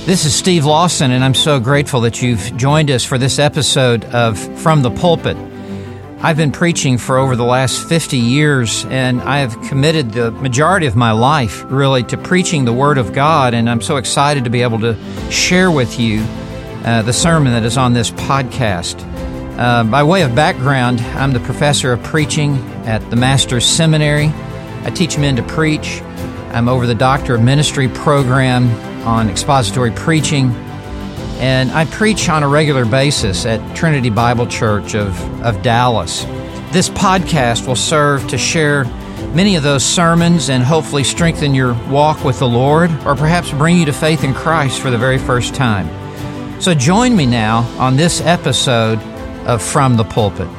This is Steve Lawson, and I'm so grateful that you've joined us for this episode of From the Pulpit. I've been preaching for over the last 50 years, and I have committed the majority of my life, really, to preaching the Word of God, and I'm so excited to be able to share with you the sermon that is on this podcast. By way of background, I'm the professor of preaching at the Master's Seminary. I teach men to preach. I'm over the Doctor of Ministry program on expository preaching, and I preach on a regular basis at Trinity Bible Church of Dallas. This podcast will serve to share many of those sermons and hopefully strengthen your walk with the Lord, or perhaps bring you to faith in Christ for the very first time. So join me now on this episode of From the Pulpit.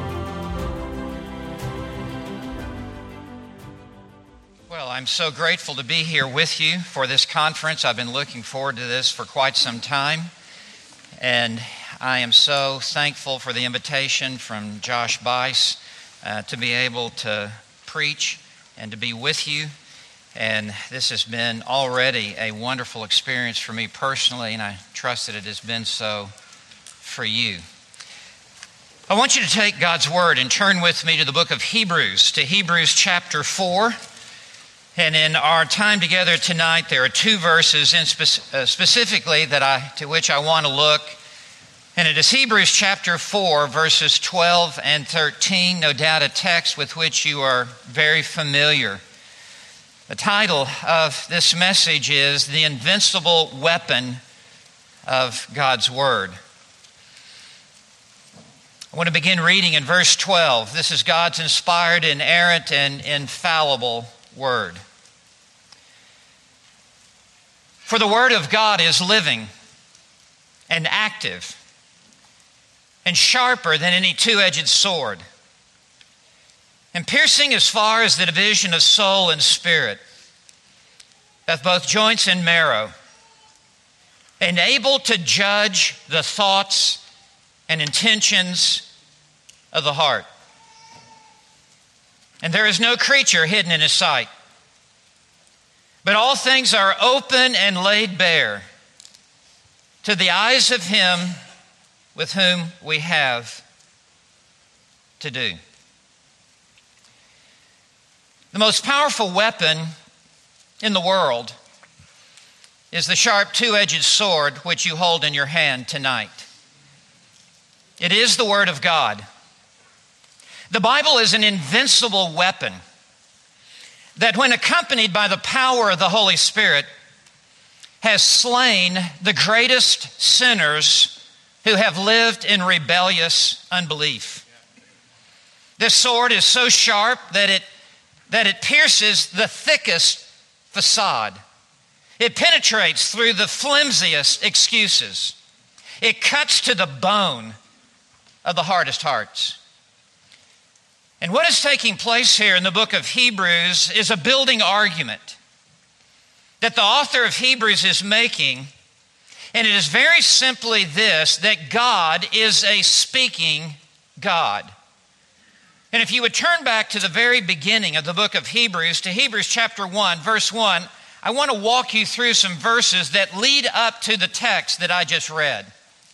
I'm so grateful to be here with you for this conference. I've been looking forward to this for quite some time, and I am so thankful for the invitation from Josh Bice to be able to preach and to be with you. And this has been already a wonderful experience for me personally, and I trust that it has been so for you. I want you to take God's Word and turn with me to the book of Hebrews, to Hebrews chapter 4. And in our time together tonight, there are two verses specifically to which I want to look. And it is Hebrews chapter 4, verses 12 and 13, no doubt a text with which you are very familiar. The title of this message is The Invincible Weapon of God's Word. I want to begin reading in verse 12. This is God's inspired, inerrant, and infallible Word. For the Word of God is living and active and sharper than any two-edged sword, and piercing as far as the division of soul and spirit, of both joints and marrow, and able to judge the thoughts and intentions of the heart. And there is no creature hidden in His sight, but all things are open and laid bare to the eyes of Him with whom we have to do. The most powerful weapon in the world is the sharp two-edged sword which you hold in your hand tonight. It is the Word of God. The Bible is an invincible weapon that, when accompanied by the power of the Holy Spirit, has slain the greatest sinners who have lived in rebellious unbelief. This sword is so sharp that it pierces the thickest facade. It penetrates through the flimsiest excuses. It cuts to the bone of the hardest hearts. And what is taking place here in the book of Hebrews is a building argument that the author of Hebrews is making, and it is very simply this, that God is a speaking God. And if you would turn back to the very beginning of the book of Hebrews, to Hebrews chapter 1, verse 1, I want to walk you through some verses that lead up to the text that I just read.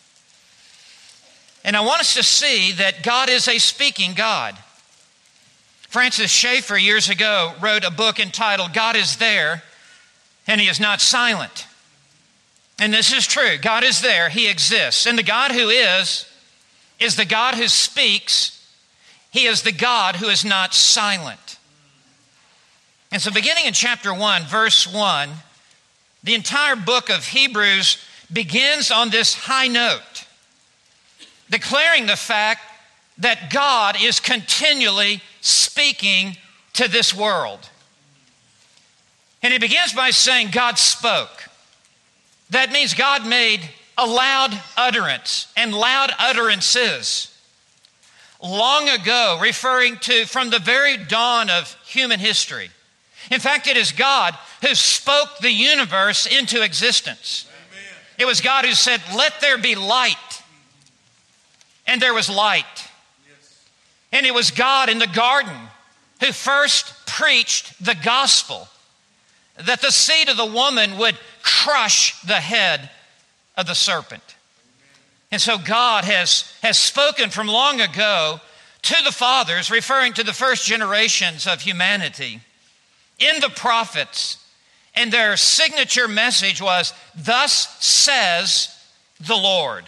And I want us to see that God is a speaking God. Francis Schaeffer years ago wrote a book entitled God is There and He is Not Silent. And this is true. God is there. He exists. And the God who is the God who speaks. He is the God who is not silent. And so beginning in chapter 1, verse 1, the entire book of Hebrews begins on this high note, declaring the fact that God is continually speaking to this world. And it begins by saying God spoke. That means God made a loud utterance and loud utterances long ago, referring to from the very dawn of human history. In fact, it is God who spoke the universe into existence. Amen. It was God who said, "Let there be light." And there was light. Yes. And it was God in the garden who first preached the gospel, that the seed of the woman would crush the head of the serpent. And so God has spoken from long ago to the fathers, referring to the first generations of humanity, in the prophets. And their signature message was, "Thus says the Lord."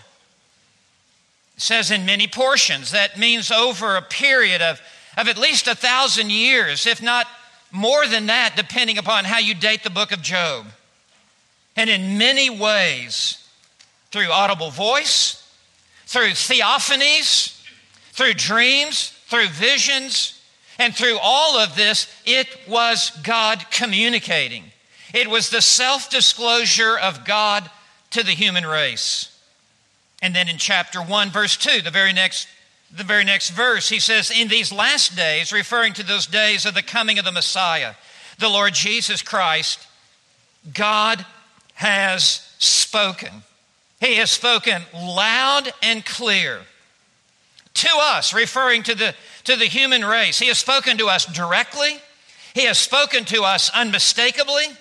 It says in many portions. That means over a period of at least 1,000 years, if not more than that, depending upon how you date the book of Job. And in many ways, through audible voice, through theophanies, through dreams, through visions, and through all of this, it was God communicating. It was the self-disclosure of God to the human race. And then in chapter 1, verse 2, the very next verse, he says, "In these last days," referring to those days of the coming of the Messiah, the Lord Jesus Christ, God has spoken. He has spoken loud and clear to us, referring to the human race. He has spoken to us directly. He has spoken to us unmistakably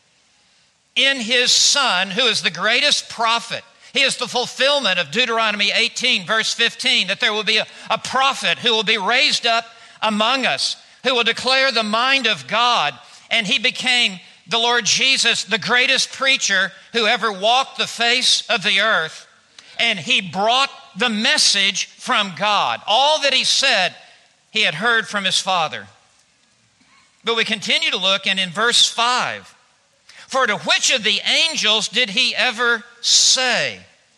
in His Son, who is the greatest prophet. He is the fulfillment of Deuteronomy 18, verse 15, that there will be a prophet who will be raised up among us, who will declare the mind of God. And He became, the Lord Jesus, the greatest preacher who ever walked the face of the earth. And He brought the message from God. All that He said, He had heard from His Father. But we continue to look, and in verse 5, "For to which of the angels did He ever say?"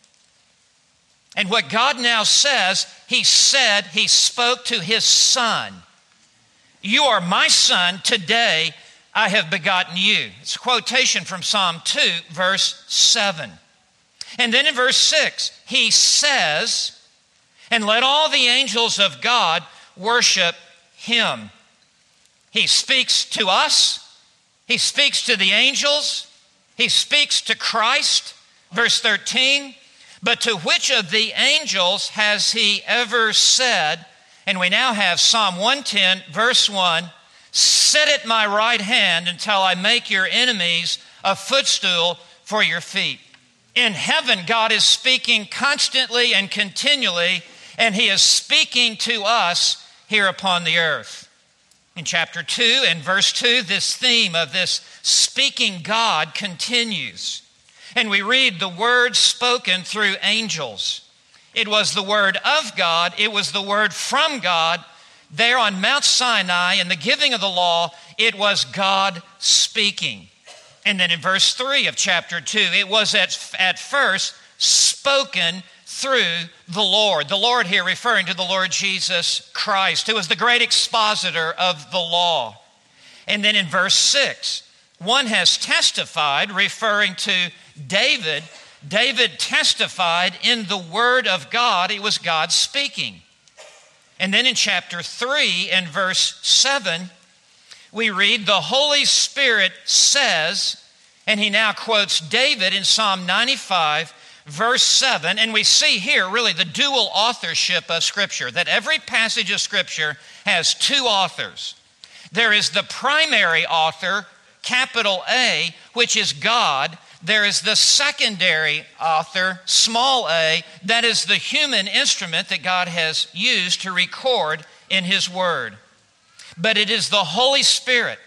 And what God now says, He said, He spoke to His Son. "You are my Son, today I have begotten you." It's a quotation from Psalm 2, verse 7. And then in verse 6, He says, "And let all the angels of God worship Him." He speaks to us. He speaks to the angels. He speaks to Christ. Verse 13, "But to which of the angels has He ever said," and we now have Psalm 110, verse 1, "Sit at my right hand until I make your enemies a footstool for your feet." In heaven, God is speaking constantly and continually, and He is speaking to us here upon the earth. In chapter 2 and verse 2, this theme of this speaking God continues. And we read the word spoken through angels. It was the word of God. It was the word from God. There on Mount Sinai in the giving of the law, it was God speaking. And then in verse 3 of chapter 2, it was at first spoken through the Lord. The Lord here referring to the Lord Jesus Christ, who was the great expositor of the law. And then in verse 6, one has testified, referring to David. David testified in the word of God. It was God speaking. And then in chapter 3 and verse 7, we read, "The Holy Spirit says," and he now quotes David in Psalm 95, verse 7, and we see here really the dual authorship of Scripture, that every passage of Scripture has two authors. There is the primary author, capital A, which is God. There is the secondary author, small a, that is the human instrument that God has used to record in His Word. But it is the Holy Spirit.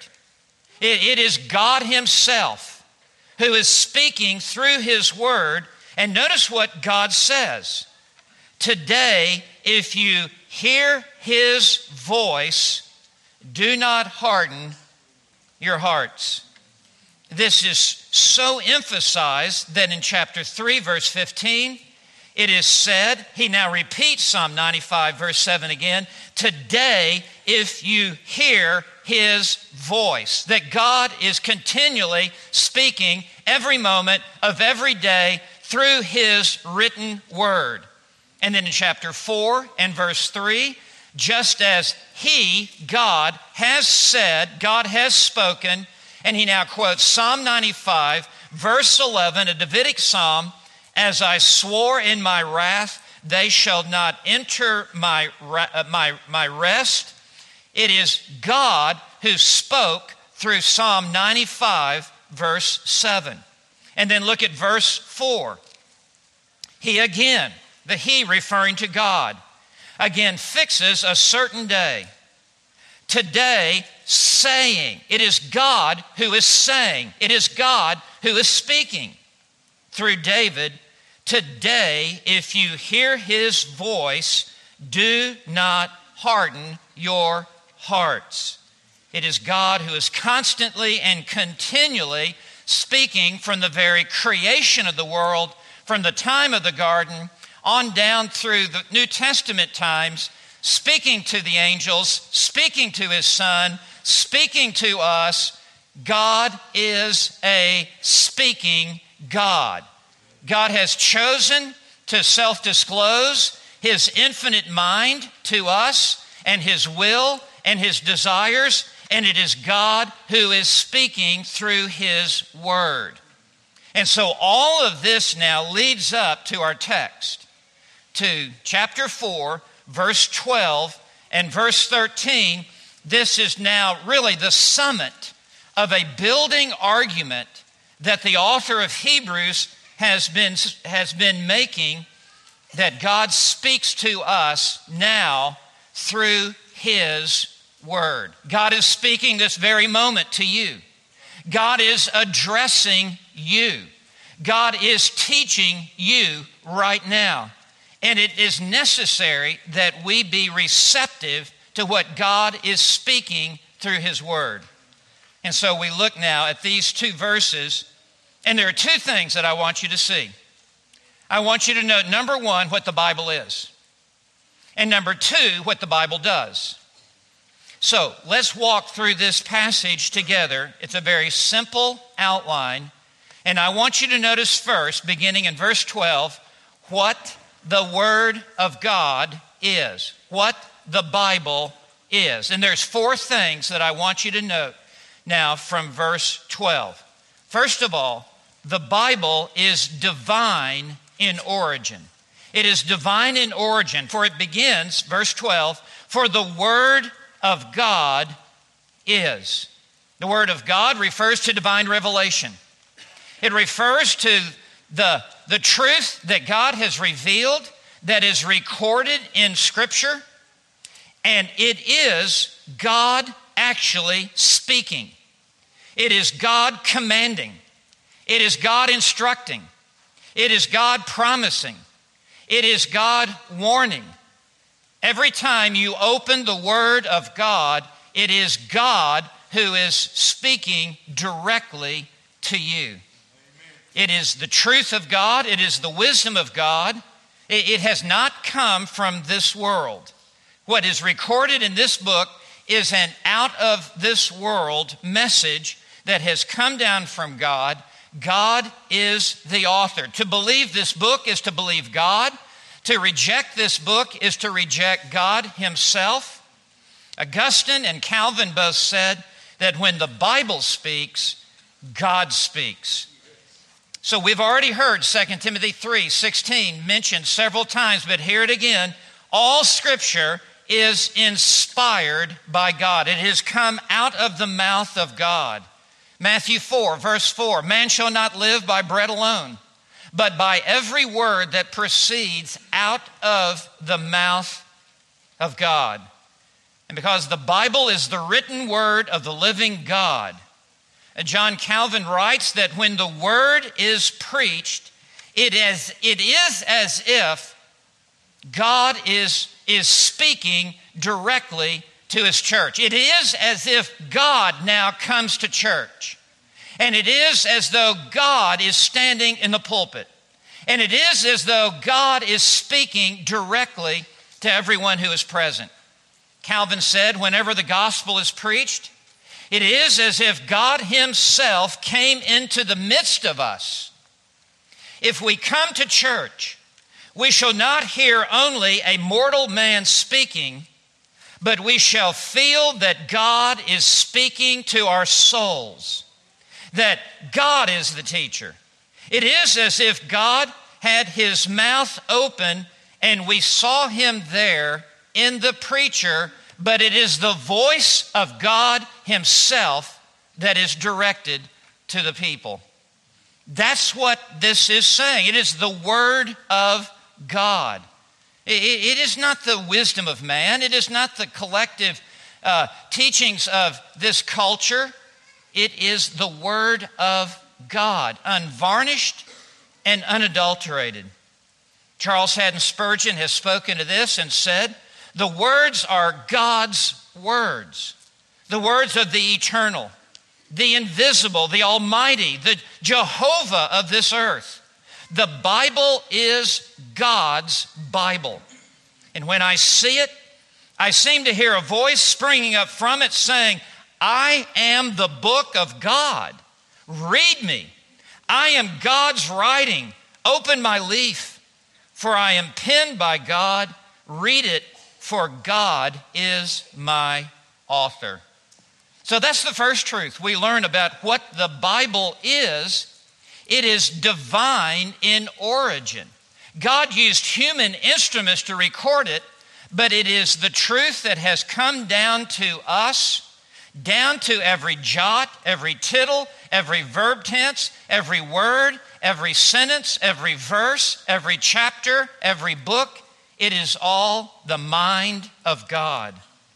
It is God Himself who is speaking through His Word. And notice what God says. "Today, if you hear His voice, do not harden your hearts." This is so emphasized that in chapter 3, verse 15, it is said, he now repeats Psalm 95, verse 7 again, "Today, if you hear His voice," that God is continually speaking every moment of every day through His written word. And then in chapter 4 and verse 3, just as He, God, has said, God has spoken, and he now quotes Psalm 95, verse 11, a Davidic psalm, "As I swore in my wrath, they shall not enter my rest." It is God who spoke through Psalm 95, verse 7. And then look at verse 4. He again, the he referring to God, again fixes a certain day. Today, saying. It is God who is saying. It is God who is speaking through David. Today, if you hear his voice, do not harden your hearts. It is God who is constantly and continually speaking from the very creation of the world, from the time of the garden on down through the New Testament times, speaking to the angels, speaking to his Son, speaking to us. God is a speaking God. God has chosen to self-disclose his infinite mind to us and his will and his desires, and it is God who is speaking through his word. And so all of this now leads up to our text, to chapter 4, verse 12 and verse 13. This is now really the summit of a building argument that the author of Hebrews has been making, that God speaks to us now through his word. God is speaking this very moment to you. God is addressing you. God is teaching you right now. And it is necessary that we be receptive to what God is speaking through his word. And so we look now at these two verses, and there are two things that I want you to see. I want you to note, number one, what the Bible is, and number two, what the Bible does. So let's walk through this passage together. It's a very simple outline, and I want you to notice first, beginning in verse 12, what the Word of God is, what the Bible is. And there's four things that I want you to note now from verse 12. First of all, the Bible is divine in origin. It is divine in origin, for it begins, verse 12, for the Word of God is. The Word of God refers to divine revelation. It refers to the truth that God has revealed, that is recorded in Scripture, and it is God actually speaking. It is God commanding. It is God instructing. It is God promising. It is God warning. Every time you open the Word of God, it is God who is speaking directly to you. It is the truth of God. It is the wisdom of God. It has not come from this world. What is recorded in this book is an out-of-this-world message that has come down from God. God is the author. To believe this book is to believe God. To reject this book is to reject God himself. Augustine and Calvin both said that when the Bible speaks, God speaks. So we've already heard 2 Timothy 3:16 mentioned several times, but hear it again. All Scripture is inspired by God. It has come out of the mouth of God. Matthew 4, verse 4, man shall not live by bread alone, but by every word that proceeds out of the mouth of God. And because the Bible is the written word of the living God, John Calvin writes that when the word is preached, it is as if God is speaking directly to his church. It is as if God now comes to church. And it is as though God is standing in the pulpit. And it is as though God is speaking directly to everyone who is present. Calvin said, whenever the gospel is preached, it is as if God himself came into the midst of us. If we come to church, we shall not hear only a mortal man speaking, but we shall feel that God is speaking to our souls, that God is the teacher. It is as if God had his mouth open and we saw him there in the preacher, but it is the voice of God himself that is directed to the people. That's what this is saying. It is the Word of God. It is not the wisdom of man. It is not the collective teachings of this culture. It is the Word of God, unvarnished and unadulterated. Charles Haddon Spurgeon has spoken to this and said, the words are God's words, the words of the eternal, the invisible, the almighty, the Jehovah of this earth. The Bible is God's Bible. And when I see it, I seem to hear a voice springing up from it saying, I am the book of God. Read me. I am God's writing. Open my leaf, for I am penned by God. Read it, for God is my author. So that's the first truth we learn about what the Bible is. It is divine in origin. God used human instruments to record it, but it is the truth that has come down to us, down to every jot, every tittle, every verb tense, every word, every sentence, every verse, every chapter, every book. It is all the mind of God.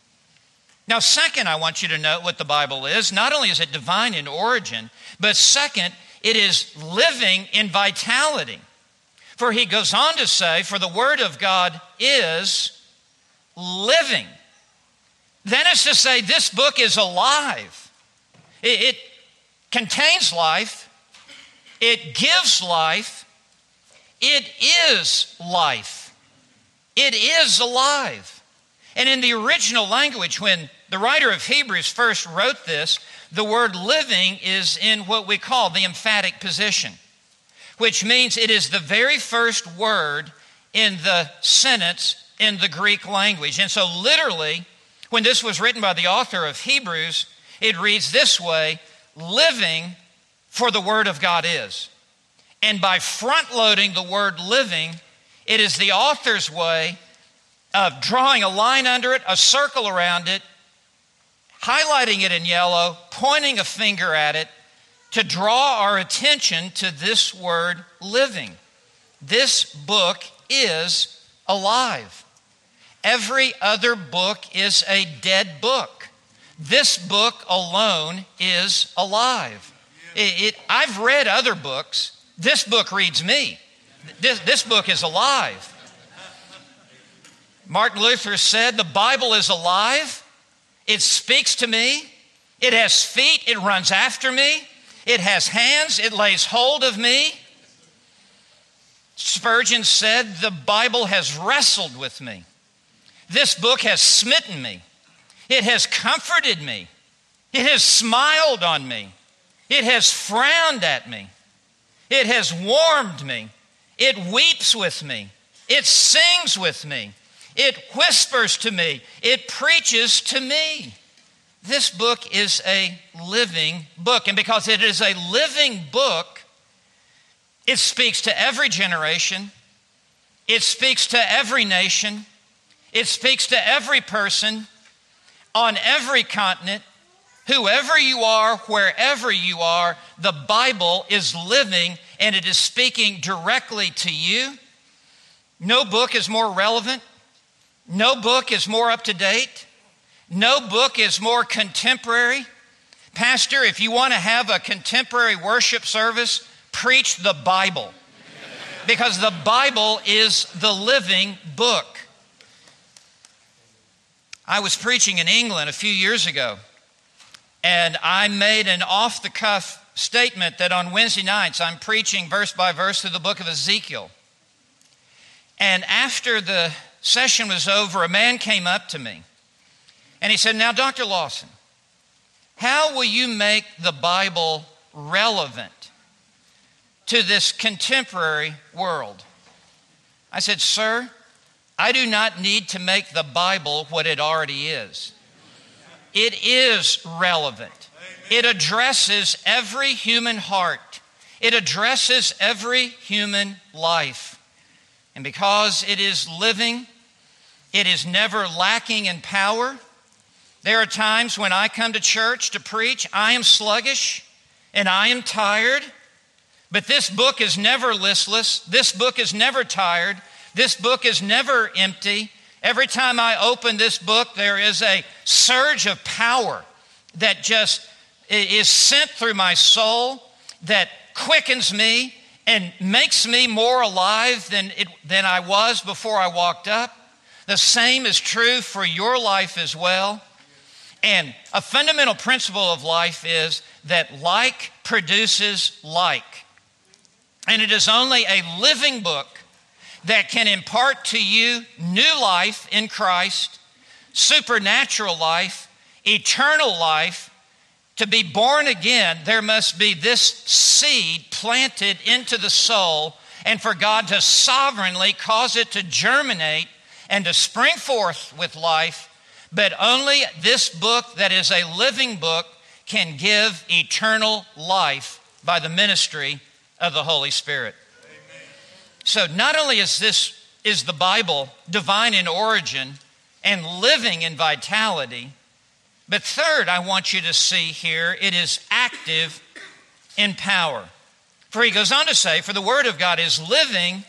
Now, second, I want you to note what the Bible is. Not only is it divine in origin, but second, it is living in vitality. For he goes on to say, for the Word of God is living. Then it's to say this book is alive. It contains life. It gives life. It is life. It is alive. And in the original language, when the writer of Hebrews first wrote this, the word living is in what we call the emphatic position, which means it is the very first word in the sentence in the Greek language. And so literally, when this was written by the author of Hebrews, it reads this way, living, for the Word of God is. And by front-loading the word living, it is the author's way of drawing a line under it, a circle around it, highlighting it in yellow, pointing a finger at it, to draw our attention to this word living. This book is alive. Every other book is a dead book. This book alone is alive. I've read other books. This book reads me. This book is alive. Martin Luther said, the Bible is alive. It speaks to me. It has feet. It runs after me. It has hands. It lays hold of me. Spurgeon said, the Bible has wrestled with me. This book has smitten me. It has comforted me. It has smiled on me. It has frowned at me. It has warmed me. It weeps with me. It sings with me. It whispers to me. It preaches to me. This book is a living book. And because it is a living book, it speaks to every generation. It speaks to every nation. It speaks to every person on every continent. Whoever you are, wherever you are, the Bible is living and it is speaking directly to you. No book is more relevant. No book is more up to date. No book is more contemporary. Pastor, if you want to have a contemporary worship service, preach the Bible. Because the Bible is the living book. I was preaching in England a few years ago, and I made an off-the-cuff statement that on Wednesday nights I'm preaching verse by verse through the book of Ezekiel. And after the session was over, a man came up to me, and he said, now, Dr. Lawson, how will you make the Bible relevant to this contemporary world? I said, sir, I do not need to make the Bible what it already is. It is relevant. It addresses every human heart. It addresses every human life. And because it is living, it is never lacking in power. There are times when I come to church to preach, I am sluggish and I am tired. But this book is never listless. This book is never tired. This book is never empty. Every time I open this book, there is a surge of power that just is sent through my soul, that quickens me and makes me more alive than I was before I walked up. The same is true for your life as well. And a fundamental principle of life is that like produces like. And it is only a living book that can impart to you new life in Christ, supernatural life, eternal life. To be born again, there must be this seed planted into the soul, and for God to sovereignly cause it to germinate and to spring forth with life. But only this book that is a living book can give eternal life by the ministry of the Holy Spirit. Amen. So not only is the Bible divine in origin and living in vitality, but third, I want you to see here, it is active in power. For he goes on to say, for the Word of God is living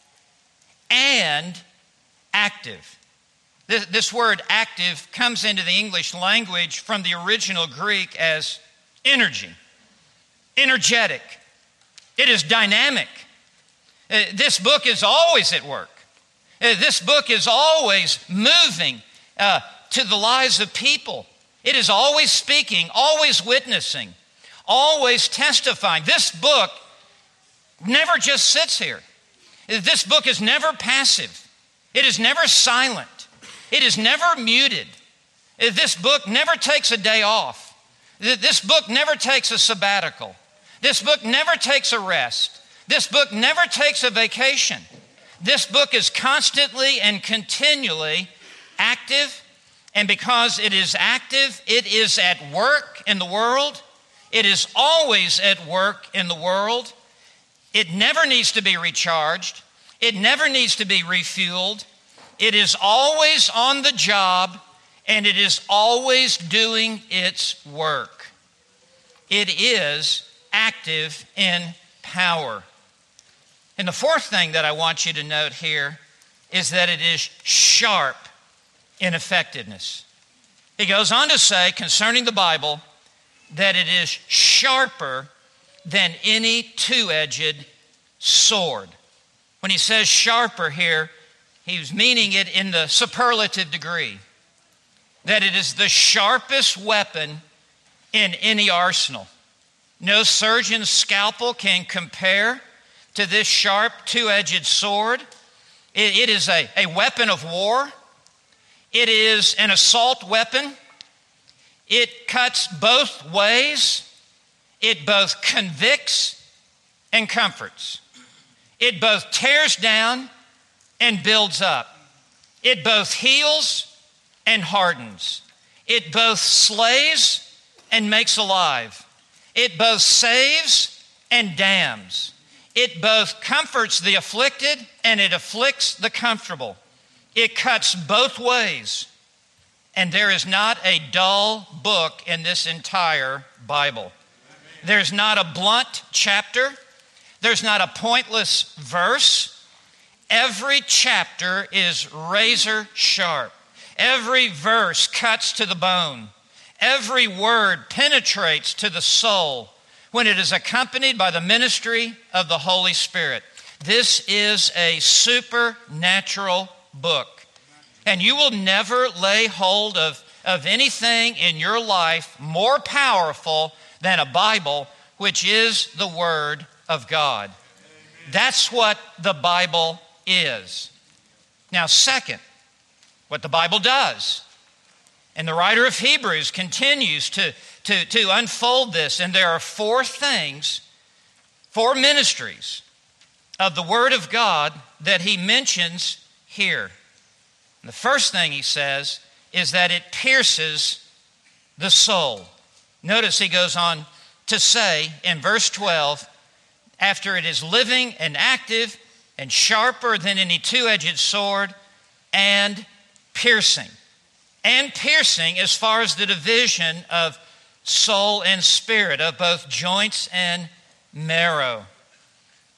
and active. This word active comes into the English language from the original Greek as energy, energetic. It is dynamic. This book is always at work. This book is always moving to the lives of people. It is always speaking, always witnessing, always testifying. This book never just sits here. This book is never passive. It is never silent. It is never muted. This book never takes a day off. This book never takes a sabbatical. This book never takes a rest. This book never takes a vacation. This book is constantly and continually active, and because it is active, it is at work in the world. It is always at work in the world. It never needs to be recharged. It never needs to be refueled. It is always on the job, and it is always doing its work. It is active in power. And the fourth thing that I want you to note here is that it is sharp in effectiveness. He goes on to say concerning the Bible that it is sharper than any two-edged sword. When he says sharper here, he's meaning it in the superlative degree, that it is the sharpest weapon in any arsenal. No surgeon's scalpel can compare to this sharp two-edged sword. It is a weapon of war. It is an assault weapon. It cuts both ways. It both convicts and comforts. It both tears down and builds up. It both heals and hardens. It both slays and makes alive. It both saves and damns. It both comforts the afflicted and it afflicts the comfortable. It cuts both ways. And there is not a dull book in this entire Bible. There's not a blunt chapter. There's not a pointless verse. Every chapter is razor sharp. Every verse cuts to the bone. Every word penetrates to the soul when it is accompanied by the ministry of the Holy Spirit. This is a supernatural book. And you will never lay hold of anything in your life more powerful than a Bible, which is the Word of God. That's what the Bible is. Now, second, what the Bible does. And the writer of Hebrews continues to unfold this. And there are four things, four ministries of the Word of God that he mentions here. And the first thing he says is that it pierces the soul. Notice he goes on to say in verse 12, after it is living and active and sharper than any two-edged sword and piercing. And piercing as far as the division of soul and spirit, of both joints and marrow.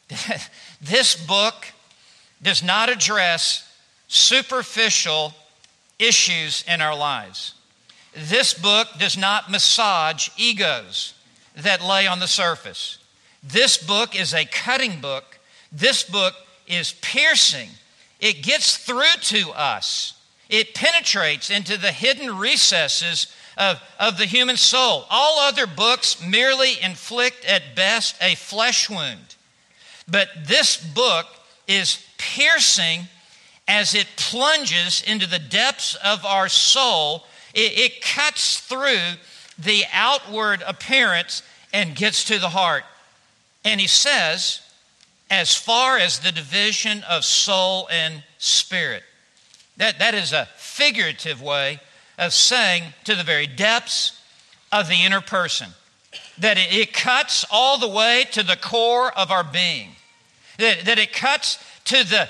This book does not address superficial issues in our lives. This book does not massage egos that lay on the surface. This book is a cutting book. This book is piercing. It gets through to us. It penetrates into the hidden recesses of the human soul. All other books merely inflict at best a flesh wound. But this book is piercing as it plunges into the depths of our soul. It cuts through the outward appearance and gets to the heart. And he says, as far as the division of soul and spirit. That is a figurative way of saying to the very depths of the inner person. That it cuts all the way to the core of our being. That it cuts to the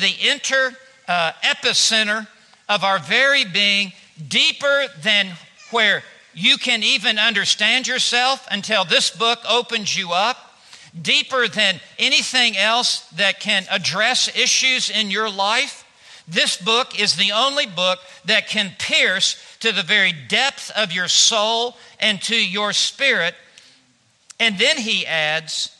epicenter of our very being, deeper than where you can even understand yourself until this book opens you up, deeper than anything else that can address issues in your life. This book is the only book that can pierce to the very depth of your soul and to your spirit. And then he adds,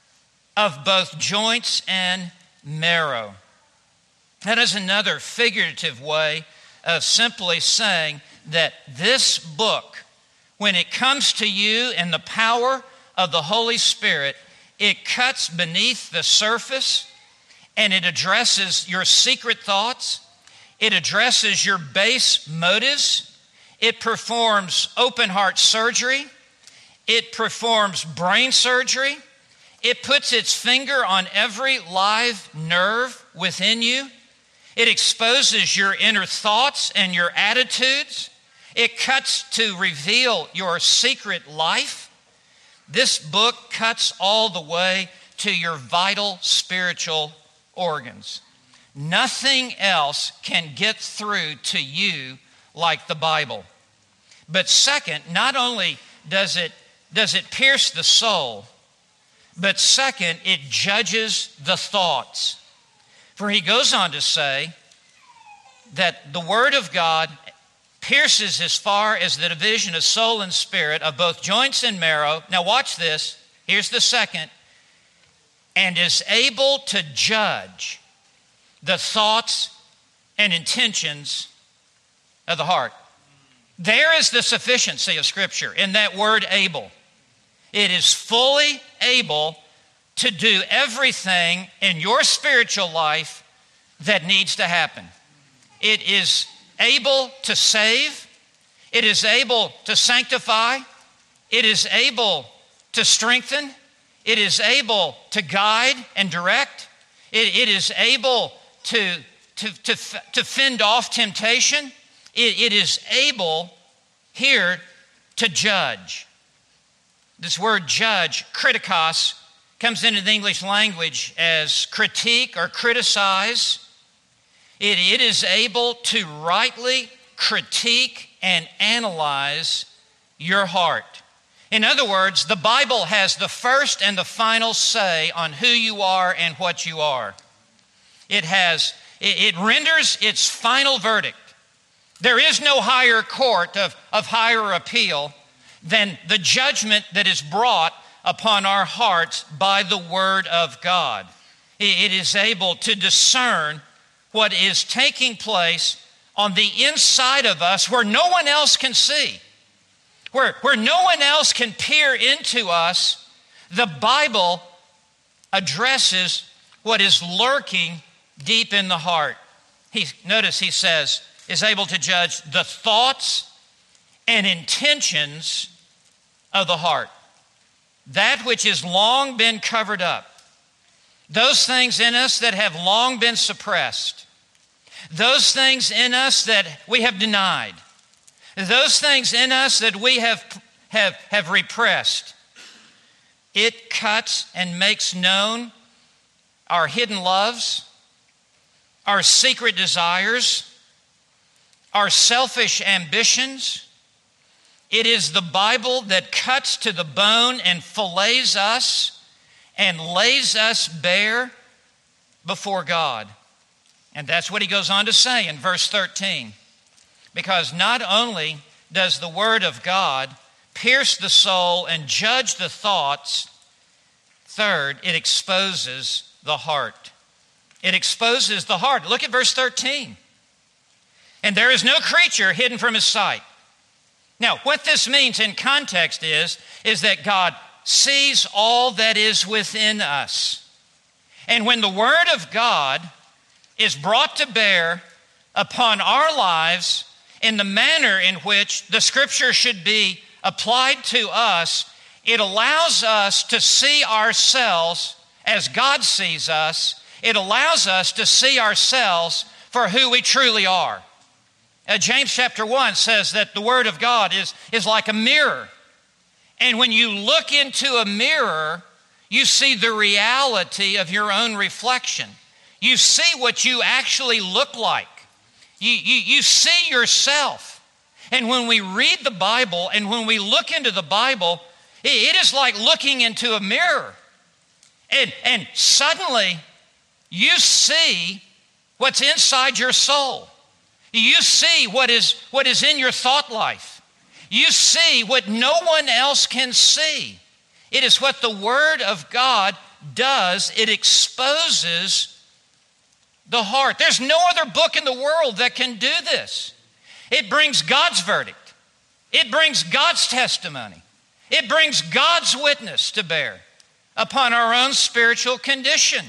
of both joints and marrow. That is another figurative way of simply saying that this book, when it comes to you in the power of the Holy Spirit, it cuts beneath the surface and it addresses your secret thoughts. It addresses your base motives. It performs open heart surgery. It performs brain surgery. It puts its finger on every live nerve within you. It exposes your inner thoughts and your attitudes. It cuts to reveal your secret life. This book cuts all the way to your vital spiritual organs. Nothing else can get through to you like the Bible. But second, not only does it pierce the soul, but second, it judges the thoughts. For he goes on to say that the Word of God pierces as far as the division of soul and spirit, of both joints and marrow. Now watch this. Here's the second. And is able to judge the thoughts and intentions of the heart. There is the sufficiency of Scripture in that word able. It is fully able to do everything in your spiritual life that needs to happen. It is able to save. It is able to sanctify. It is able to strengthen. It is able to guide and direct. It is able to fend off temptation. It is able here to judge. This word judge, kritikos, comes into the English language as critique or criticize. It is able to rightly critique and analyze your heart. In other words, the Bible has the first and the final say on who you are and what you are. It renders its final verdict. There is no higher court of higher appeal than the judgment that is brought upon our hearts by the Word of God. It is able to discern what is taking place on the inside of us where no one else can see, where no one else can peer into us. The Bible addresses what is lurking deep in the heart. Notice he says, is able to judge the thoughts and intentions of the heart. That which has long been covered up. Those things in us that have long been suppressed. Those things in us that we have denied. Those things in us that we have repressed. It cuts and makes known our hidden loves, our secret desires, our selfish ambitions. It is the Bible that cuts to the bone and fillets us and lays us bare before God. And that's what he goes on to say in verse 13. Because not only does the word of God pierce the soul and judge the thoughts, third, it exposes the heart. It exposes the heart. Look at verse 13. And there is no creature hidden from his sight. Now, what this means in context is that God sees all that is within us. And when the Word of God is brought to bear upon our lives in the manner in which the Scripture should be applied to us, it allows us to see ourselves as God sees us. It allows us to see ourselves for who we truly are. James chapter 1 says that the Word of God is like a mirror. And when you look into a mirror, you see the reality of your own reflection. You see what you actually look like. You see yourself. And when we read the Bible and when we look into the Bible, it is like looking into a mirror. And suddenly you see what's inside your soul. You see what is in your thought life. You see what no one else can see. It is what the Word of God does. It exposes the heart. There's no other book in the world that can do this. It brings God's verdict. It brings God's testimony. It brings God's witness to bear upon our own spiritual condition.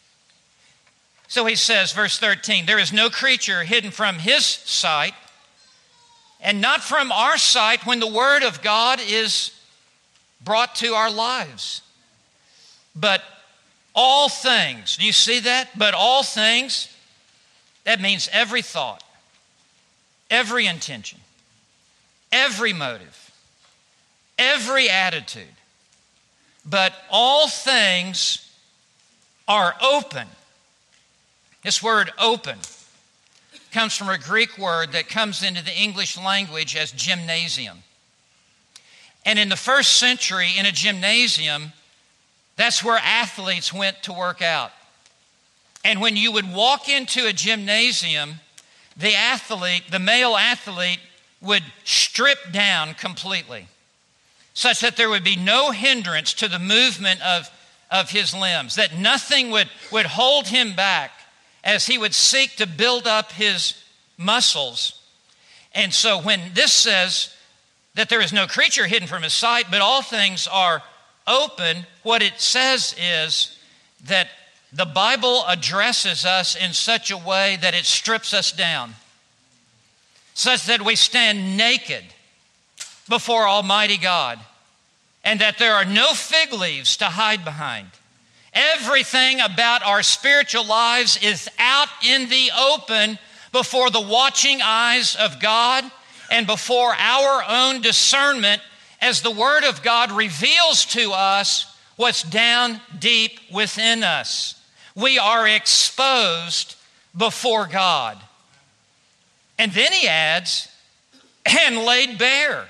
So he says, verse 13, there is no creature hidden from his sight, and not from our sight when the Word of God is brought to our lives. But all things, do you see that? But all things, that means every thought, every intention, every motive, every attitude. But all things are open. This word open comes from a Greek word that comes into the English language as gymnasium. And in the first century, in a gymnasium, that's where athletes went to work out. And when you would walk into a gymnasium, the male athlete would strip down completely, such that there would be no hindrance to the movement of his limbs, that nothing would hold him back as he would seek to build up his muscles. And so when this says that there is no creature hidden from his sight, but all things are open, what it says is that the Bible addresses us in such a way that it strips us down, such that we stand naked before Almighty God, and that there are no fig leaves to hide behind. Everything about our spiritual lives is out in the open before the watching eyes of God and before our own discernment as the Word of God reveals to us what's down deep within us. We are exposed before God. And then he adds, and laid bare.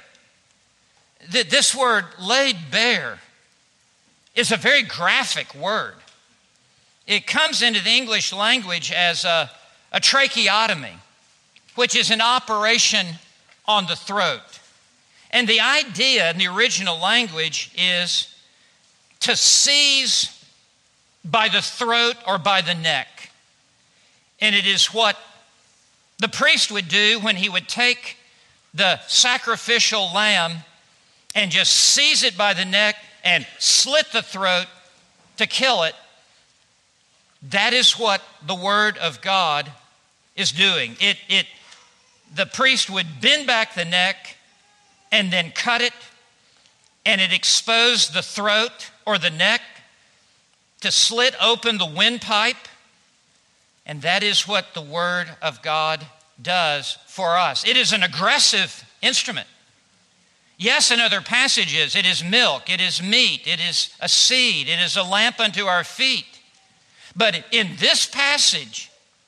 This word, laid bare, is a very graphic word. It comes into the English language as a tracheotomy, which is an operation on the throat. And the idea in the original language is to seize by the throat or by the neck. And it is what the priest would do when he would take the sacrificial lamb and just seize it by the neck and slit the throat to kill it. That is what the Word of God is doing. The priest would bend back the neck and then cut it, and it exposed the throat or the neck to slit open the windpipe. And that is what the Word of God does for us. It is an aggressive instrument. Yes, in other passages, it is milk, it is meat, it is a seed, it is a lamp unto our feet. But in this passage,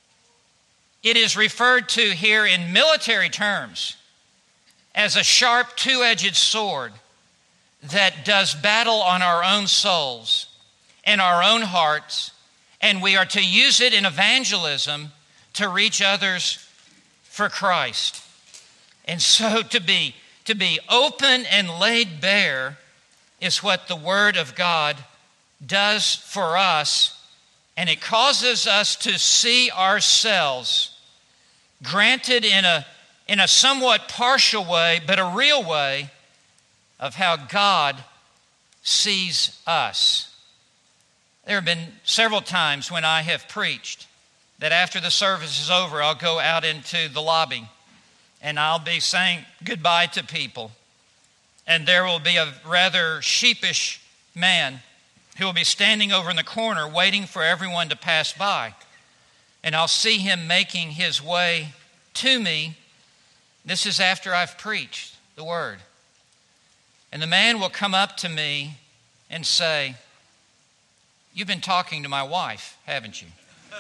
it is referred to here in military terms as a sharp two-edged sword that does battle on our own souls in our own hearts, and we are to use it in evangelism to reach others for Christ. And so to be open and laid bare is what the Word of God does for us, and it causes us to see ourselves, granted in a somewhat partial way, but a real way, of how God sees us. There have been several times when I have preached that after the service is over, I'll go out into the lobby and I'll be saying goodbye to people. And there will be a rather sheepish man who will be standing over in the corner waiting for everyone to pass by. And I'll see him making his way to me. This is after I've preached the word. And the man will come up to me and say, "You've been talking to my wife, haven't you?"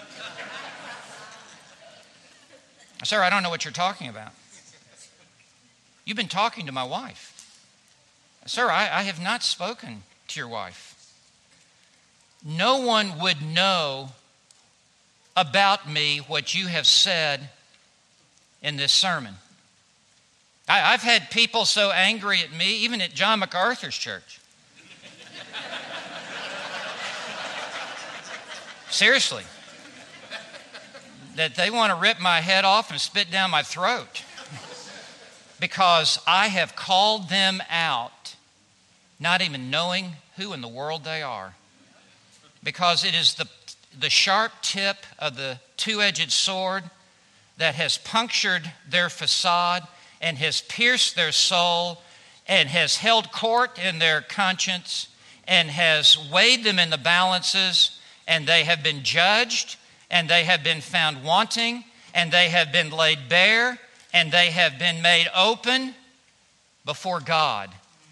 "Sir, I don't know what you're talking about." "You've been talking to my wife." "Sir, I have not spoken to your wife." No one would know about me what you have said in this sermon. I've had people so angry at me, even at John MacArthur's church. Seriously. That they want to rip my head off and spit down my throat. Because I have called them out, not even knowing who in the world they are. Because it is the sharp tip of the two-edged sword that has punctured their facade and has pierced their soul and has held court in their conscience and has weighed them in the balances, and they have been judged and they have been found wanting and they have been laid bare and they have been made open before God.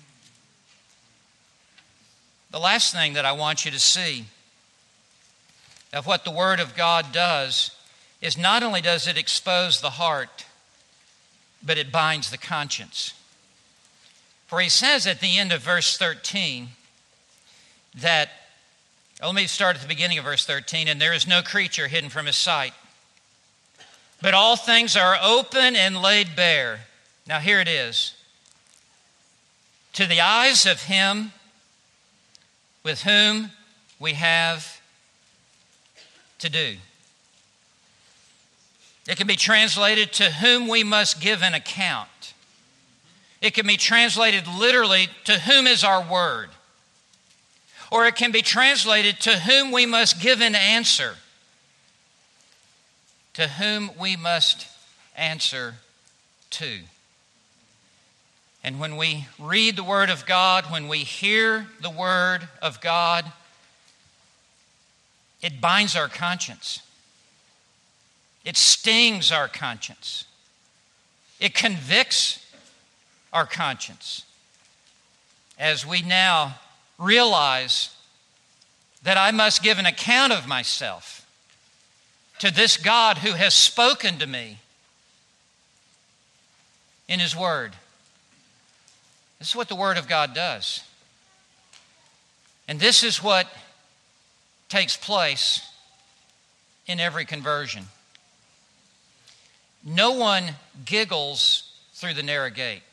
The last thing that I want you to see of what the Word of God does is not only does it expose the heart, but it binds the conscience. For he says at the end of verse 13 that, let me start at the beginning of verse 13, "And there is no creature hidden from his sight, but all things are open and laid bare." Now here it is. "To the eyes of him with whom we have to do." It can be translated, "to whom we must give an account." It can be translated literally, "to whom is our word." Or it can be translated, "to whom we must give an answer." To whom we must answer to. And when we read the Word of God, when we hear the Word of God, it binds our conscience. It stings our conscience. It convicts our conscience. As we now realize that I must give an account of myself to this God who has spoken to me in His Word. This is what the Word of God does. And this is what takes place in every conversion. No one giggles through the narrow gate.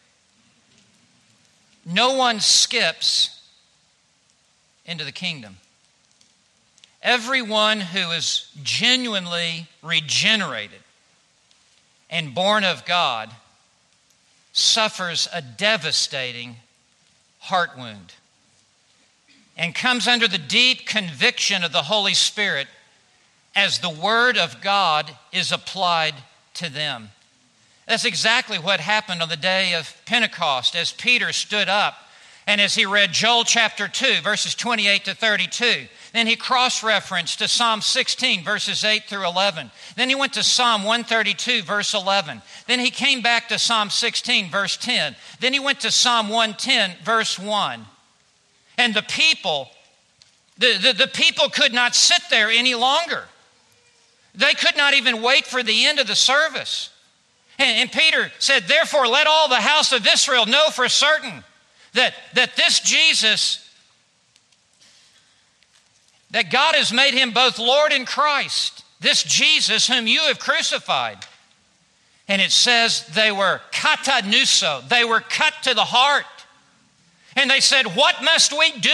No one skips into the kingdom. Everyone who is genuinely regenerated and born of God suffers a devastating heart wound and comes under the deep conviction of the Holy Spirit as the Word of God is applied to them. That's exactly what happened on the day of Pentecost as Peter stood up and as he read Joel chapter 2, verses 28 to 32. Then he cross-referenced to Psalm 16, verses 8 through 11. Then he went to Psalm 132, verse 11. Then he came back to Psalm 16, verse 10. Then he went to Psalm 110, verse 1. And the people could not sit there any longer. They could not even wait for the end of the service. And Peter said, "Therefore, let all the house of Israel know for certain that this Jesus that God has made him both Lord and Christ, this Jesus whom you have crucified. And it says they were katanuso, they were cut to the heart. And they said, what must we do?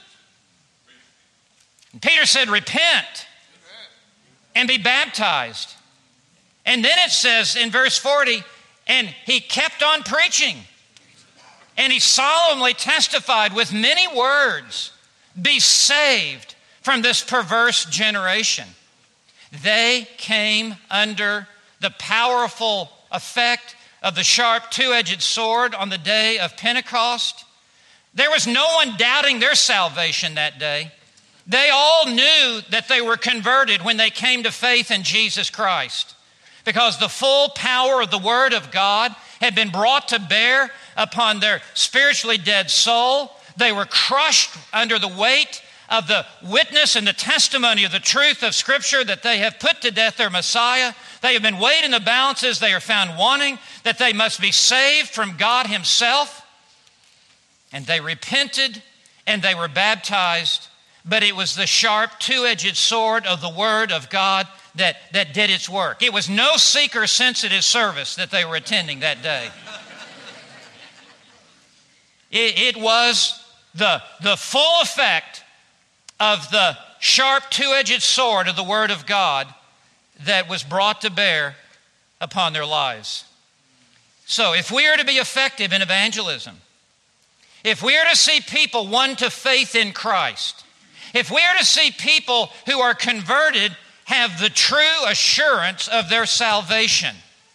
And Peter said, repent and be baptized. And then it says in verse 40, and he kept on preaching. And he solemnly testified with many words, be saved from this perverse generation. They came under the powerful effect of the sharp two-edged sword on the day of Pentecost. There was no one doubting their salvation that day. They all knew that they were converted when they came to faith in Jesus Christ, because the full power of the Word of God had been brought to bear upon their spiritually dead soul. They were crushed under the weight of the witness and the testimony of the truth of Scripture that they have put to death their Messiah. They have been weighed in the balances. They are found wanting, that they must be saved from God Himself. And they repented and they were baptized. But it was the sharp two-edged sword of the Word of God that did its work. It was no seeker-sensitive service that they were attending that day. It was the full effect of the sharp two-edged sword of the Word of God that was brought to bear upon their lives. So if we are to be effective in evangelism, if we are to see people won to faith in Christ, if we are to see people who are converted have the true assurance of their salvation,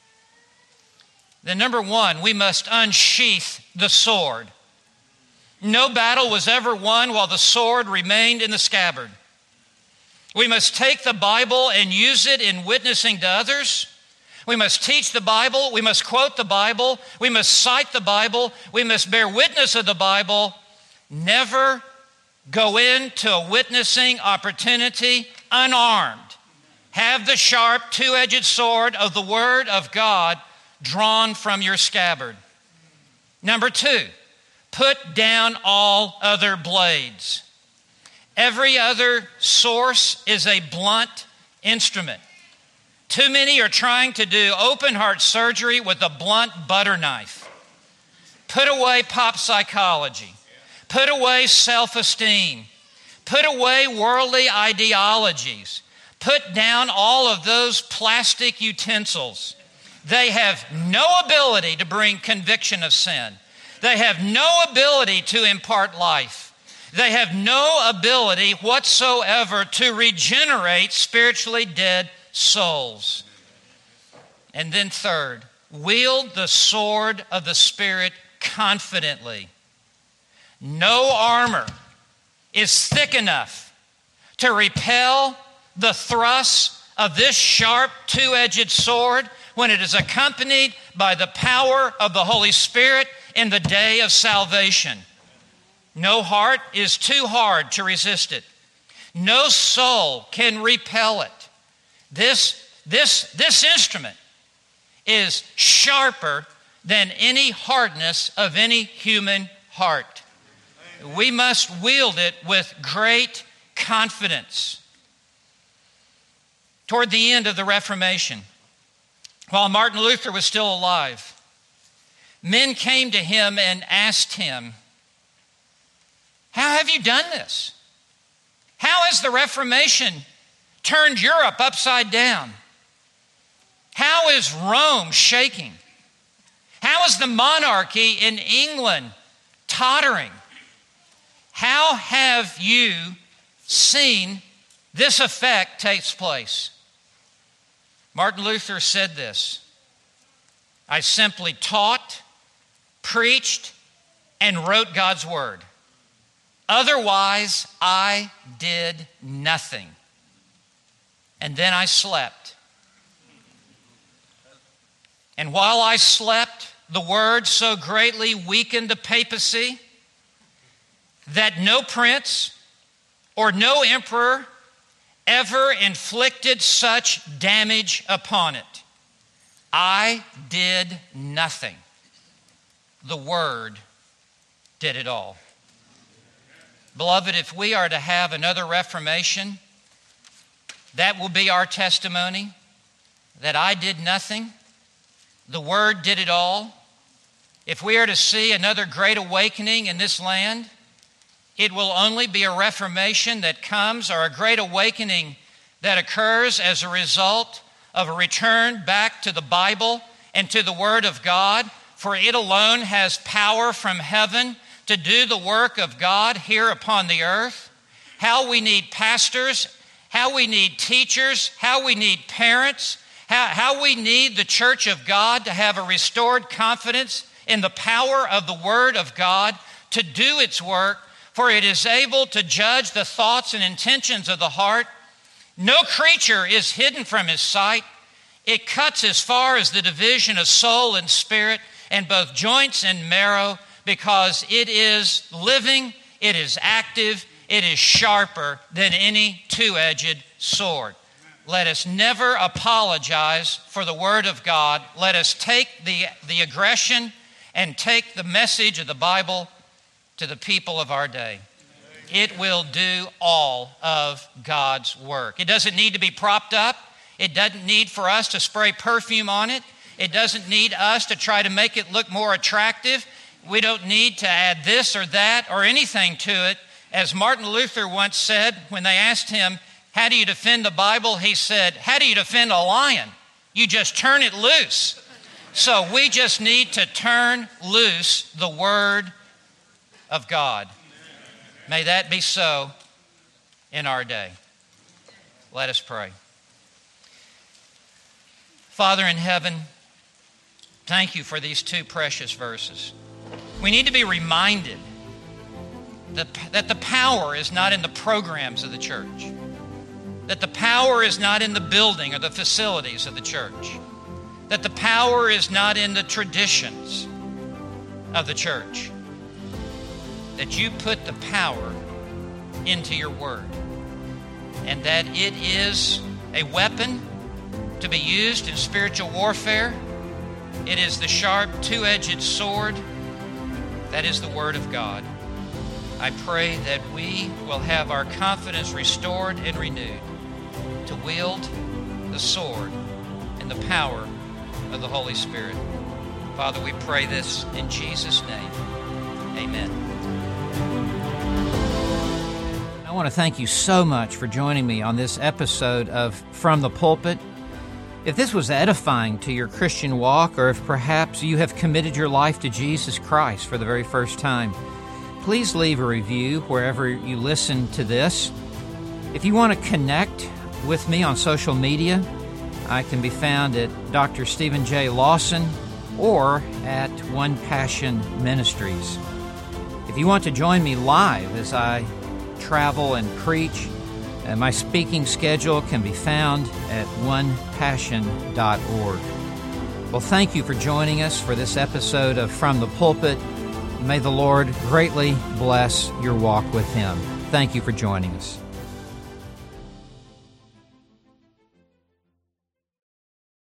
then number one, we must unsheath the sword. No battle was ever won while the sword remained in the scabbard. We must take the Bible and use it in witnessing to others. We must teach the Bible. We must quote the Bible. We must cite the Bible. We must bear witness of the Bible. Never go into a witnessing opportunity unarmed. Have the sharp two-edged sword of the Word of God drawn from your scabbard. Number two, put down all other blades. Every other source is a blunt instrument. Too many are trying to do open heart surgery with a blunt butter knife. Put away pop psychology. Put away self-esteem. Put away worldly ideologies. Put down all of those plastic utensils. They have no ability to bring conviction of sin. They have no ability to impart life. They have no ability whatsoever to regenerate spiritually dead souls. And then third, wield the sword of the Spirit confidently. No armor is thick enough to repel the thrusts of this sharp two-edged sword when it is accompanied by the power of the Holy Spirit in the day of salvation. No heart is too hard to resist it. No soul can repel it. This instrument is sharper than any hardness of any human heart. We must wield it with great confidence. Toward the end of the Reformation, while Martin Luther was still alive, men came to him and asked him, "How have you done this? How has the Reformation turned Europe upside down? How is Rome shaking? How is the monarchy in England tottering? How have you seen this effect takes place?" Martin Luther said this: "I simply taught, preached, and wrote God's word. Otherwise, I did nothing. And then I slept. And while I slept, the word so greatly weakened the papacy that no prince or no emperor ever inflicted such damage upon it. I did nothing. The word did it all." Beloved, if we are to have another Reformation, that will be our testimony, that I did nothing, the Word did it all. If we are to see another great awakening in this land, it will only be a reformation that comes, or a great awakening that occurs as a result of a return back to the Bible and to the Word of God, for it alone has power from heaven to do the work of God here upon the earth. How we need pastors, how we need teachers, how we need parents, how we need the church of God to have a restored confidence in the power of the Word of God to do its work, for it is able to judge the thoughts and intentions of the heart. No creature is hidden from His sight. It cuts as far as the division of soul and spirit, and both joints and marrow, because it is living, it is active, it is sharper than any two-edged sword. Let us never apologize for the Word of God. Let us take the aggression and take the message of the Bible to the people of our day. It will do all of God's work. It doesn't need to be propped up. It doesn't need for us to spray perfume on it. It doesn't need us to try to make it look more attractive. We don't need to add this or that or anything to it. As Martin Luther once said, when they asked him, "How do you defend the Bible?" he said, "How do you defend a lion? You just turn it loose." So we just need to turn loose the Word of God. May that be so in our day. Let us pray. Father in heaven, thank you for these two precious verses. We need to be reminded that the power is not in the programs of the church, that the power is not in the building or the facilities of the church, that the power is not in the traditions of the church, that you put the power into your Word, and that it is a weapon to be used in spiritual warfare. It is the sharp, two-edged sword. That is the Word of God. I pray that we will have our confidence restored and renewed to wield the sword in the power of the Holy Spirit. Father, we pray this in Jesus' name. Amen. I want to thank you so much for joining me on this episode of From the Pulpit. If this was edifying to your Christian walk, or if perhaps you have committed your life to Jesus Christ for the very first time, please leave a review wherever you listen to this. If you want to connect with me on social media, I can be found at Dr. Stephen J. Lawson or at One Passion Ministries. If you want to join me live as I travel and preach, my speaking schedule can be found at onepassion.org. Well, thank you for joining us for this episode of From the Pulpit. May the Lord greatly bless your walk with Him. Thank you for joining us.